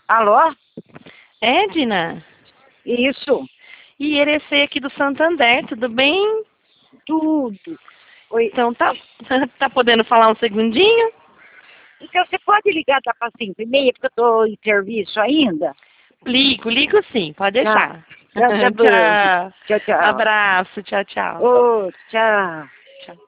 Alô? Edna, Isso, e Irecê aqui do Santander, tudo bem? tudo. Oi. Então tá, tá podendo falar um segundinho? Então você pode ligar tá para 5h30, porque eu estou em serviço ainda? Ligo sim, pode Tá. deixar. Então tá bom. Tchau. Tchau, tchau. Abraço, tchau. Ô, tchau. Tchau.